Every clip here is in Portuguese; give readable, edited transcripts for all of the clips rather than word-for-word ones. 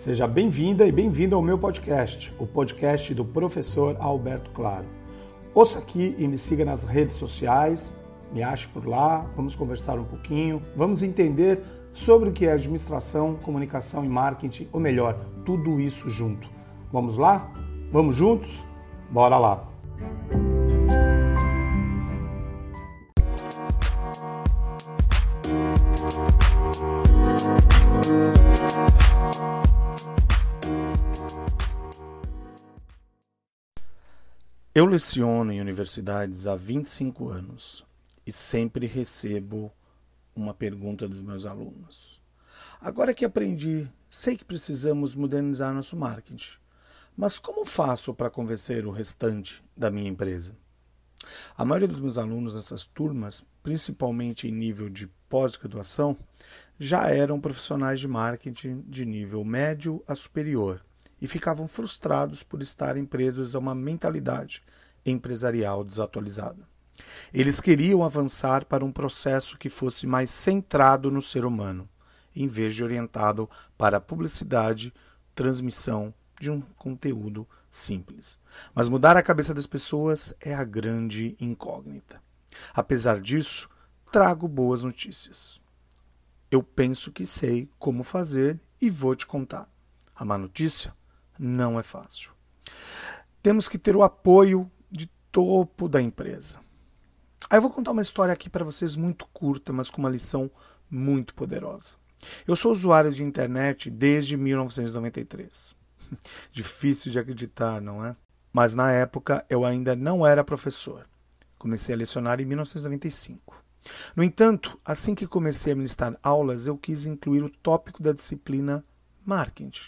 Seja bem-vinda e bem-vindo ao meu podcast, o podcast do professor Alberto Claro. Ouça aqui e me siga nas redes sociais, me ache por lá, vamos conversar um pouquinho, vamos entender sobre o que é administração, comunicação e marketing, ou melhor, tudo isso junto. Vamos lá? Vamos juntos? Bora lá! Eu leciono em universidades há 25 anos e sempre recebo uma pergunta dos meus alunos. Agora que aprendi, sei que precisamos modernizar nosso marketing, mas como faço para convencer o restante da minha empresa? A maioria dos meus alunos nessas turmas, principalmente em nível de pós-graduação, já eram profissionais de marketing de nível médio a superior e ficavam frustrados por estarem presos a uma mentalidade empresarial desatualizada. Eles queriam avançar para um processo que fosse mais centrado no ser humano, em vez de orientado para a publicidade, transmissão de um conteúdo simples. Mas mudar a cabeça das pessoas é a grande incógnita. Apesar disso, trago boas notícias. Eu penso que sei como fazer e vou te contar. A má notícia? Não é fácil. Temos que ter o apoio de topo da empresa. Aí eu vou contar uma história aqui para vocês muito curta, mas com uma lição muito poderosa. Eu sou usuário de internet desde 1993. Difícil de acreditar, não é? Mas na época eu ainda não era professor. Comecei a lecionar em 1995. No entanto, assim que comecei a ministrar aulas, eu quis incluir o tópico da disciplina marketing.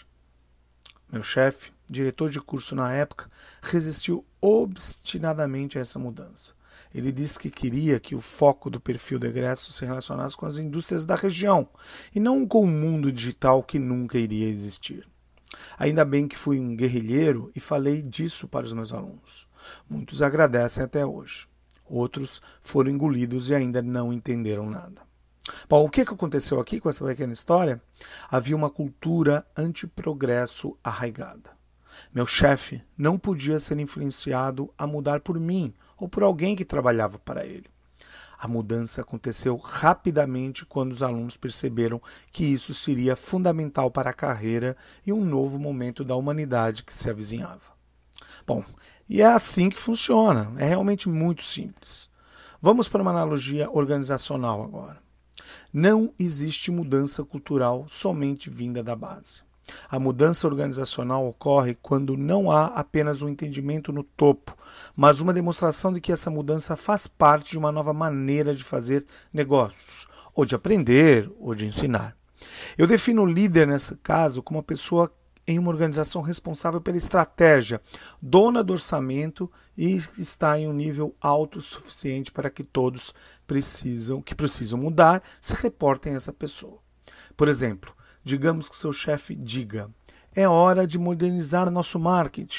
Meu chefe, diretor de curso na época, resistiu obstinadamente a essa mudança. Ele disse que queria que o foco do perfil do egresso se relacionasse com as indústrias da região e não com o mundo digital que nunca iria existir. Ainda bem que fui um guerrilheiro e falei disso para os meus alunos. Muitos agradecem até hoje. Outros foram engolidos e ainda não entenderam nada. Bom, o que aconteceu aqui com essa pequena história? Havia uma cultura antiprogresso arraigada. Meu chefe não podia ser influenciado a mudar por mim ou por alguém que trabalhava para ele. A mudança aconteceu rapidamente quando os alunos perceberam que isso seria fundamental para a carreira e um novo momento da humanidade que se avizinhava. Bom, e é assim que funciona, é realmente muito simples. Vamos para uma analogia organizacional agora. Não existe mudança cultural somente vinda da base. A mudança organizacional ocorre quando não há apenas um entendimento no topo, mas uma demonstração de que essa mudança faz parte de uma nova maneira de fazer negócios, ou de aprender, ou de ensinar. Eu defino o líder, nesse caso, como uma pessoa em uma organização responsável pela estratégia, dona do orçamento e está em um nível alto o suficiente para que todos que precisam mudar se reportem a essa pessoa. Por exemplo, digamos que seu chefe diga: é hora de modernizar nosso marketing.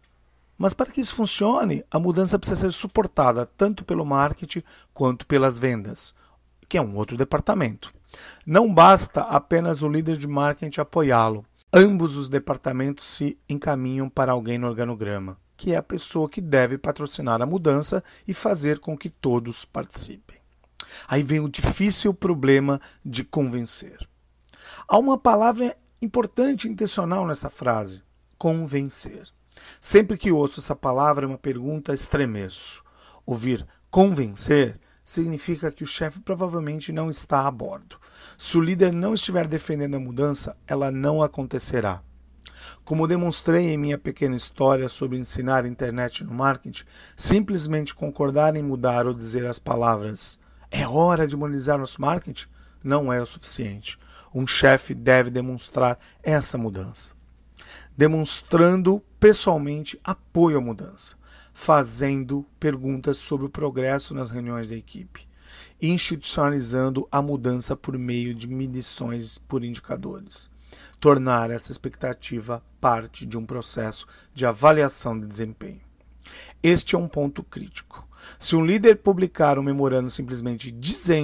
Mas para que isso funcione, a mudança precisa ser suportada tanto pelo marketing quanto pelas vendas, que é um outro departamento. Não basta apenas o líder de marketing apoiá-lo. Ambos os departamentos se encaminham para alguém no organograma, que é a pessoa que deve patrocinar a mudança e fazer com que todos participem. Aí vem o difícil problema de convencer. Há uma palavra importante e intencional nessa frase: convencer. Sempre que ouço essa palavra, uma pergunta, estremeço. Ouvir convencer significa que o chefe provavelmente não está a bordo. Se o líder não estiver defendendo a mudança, ela não acontecerá. Como demonstrei em minha pequena história sobre ensinar internet no marketing, simplesmente concordar em mudar ou dizer as palavras "é hora de modernizar nosso marketing" não é o suficiente. Um chefe deve demonstrar essa mudança, demonstrando pessoalmente apoio à mudança, fazendo perguntas sobre o progresso nas reuniões da equipe, institucionalizando a mudança por meio de medições por indicadores, tornar essa expectativa parte de um processo de avaliação de desempenho. Este é um ponto crítico. Se um líder publicar um memorando simplesmente dizendo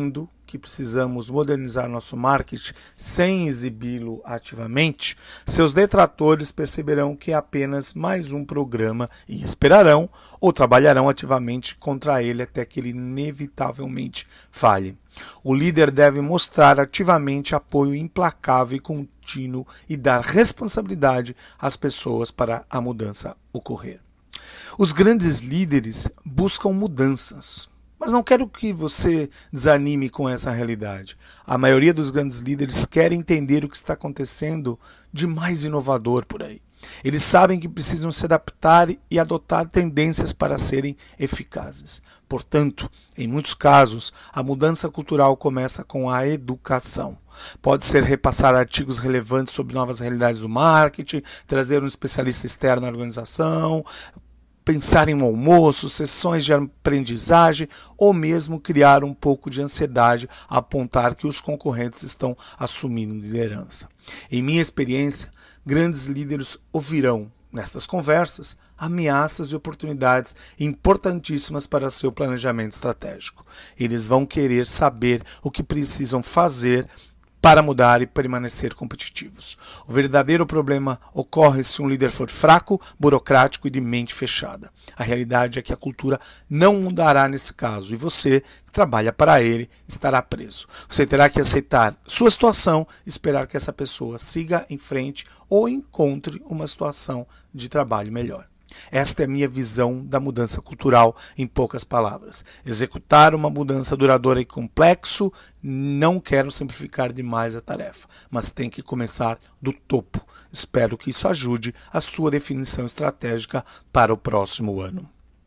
que precisamos modernizar nosso marketing sem exibi-lo ativamente, seus detratores perceberão que é apenas mais um programa e esperarão ou trabalharão ativamente contra ele até que ele inevitavelmente falhe. O líder deve mostrar ativamente apoio implacável e contínuo e dar responsabilidade às pessoas para a mudança ocorrer. Os grandes líderes buscam mudanças, mas não quero que você desanime com essa realidade. A maioria dos grandes líderes quer entender o que está acontecendo de mais inovador por aí. Eles sabem que precisam se adaptar e adotar tendências para serem eficazes. Portanto, em muitos casos, a mudança cultural começa com a educação. Pode ser repassar artigos relevantes sobre novas realidades do marketing, trazer um especialista externo à organização, pensar em um almoço, sessões de aprendizagem ou mesmo criar um pouco de ansiedade a apontar que os concorrentes estão assumindo liderança. Em minha experiência, grandes líderes ouvirão, nestas conversas, ameaças e oportunidades importantíssimas para seu planejamento estratégico. Eles vão querer saber o que precisam fazer para mudar e permanecer competitivos. O verdadeiro problema ocorre se um líder for fraco, burocrático e de mente fechada. A realidade é que a cultura não mudará nesse caso e você, que trabalha para ele, estará preso. Você terá que aceitar sua situação e esperar que essa pessoa siga em frente ou encontre uma situação de trabalho melhor. Esta é a minha visão da mudança cultural, em poucas palavras. Executar uma mudança duradoura e complexo, não quero simplificar demais a tarefa, mas tem que começar do topo. Espero que isso ajude a sua definição estratégica para o próximo ano.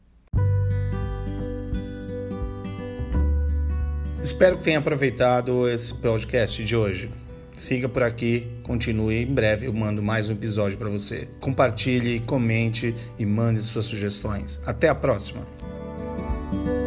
Espero que tenha aproveitado esse podcast de hoje. Siga por aqui, continue, em breve eu mando mais um episódio para você. Compartilhe, comente e mande suas sugestões. Até a próxima!